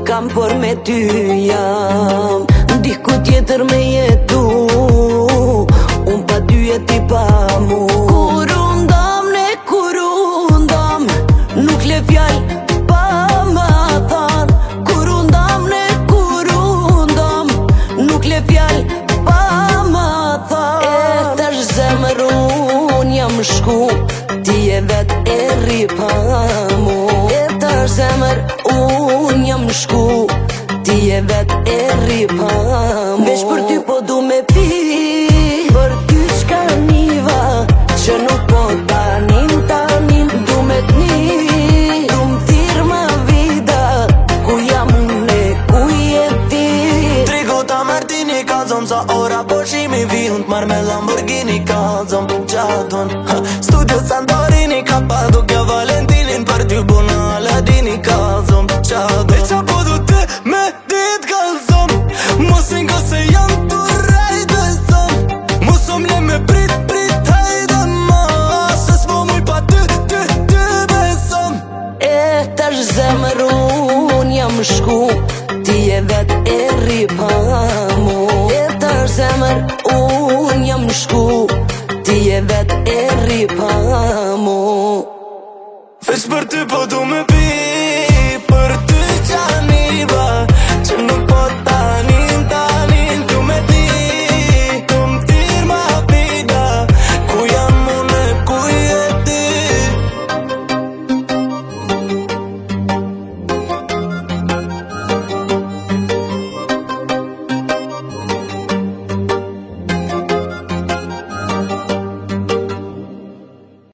kam por me ty jam diku tjetër me jetu unë pa ty e ti pa mu kur undam nuk le fjall pa ma than kur undam nuk le fjall pa ma than e tash zemër unë jam shku ti e vet e rri pa mu e tash zemër unë jam shku ti e vet e rri pa mu veç për ty po du me pi për ty qka niva që nuk po tanim du me t'ni du m'thirë ma vida ku jam une ku je ti Trigo ta Martini kazom sa ora po shimi vihun t'mar me Lamborghini kazom qaton Studio Santorini ka padu kjo Valentinin për ty buna Aladini kazom qaton e qa po du te me dit kazom mosin ko se jam tu rajt besom mosom le me prit hajde ma se s'po muj pa ty besom e tash zemër unë jam shku ti e vet e rri pa mu e tash zemër unë jam shku ti e vet e rri pa mu veç për ty po du me pi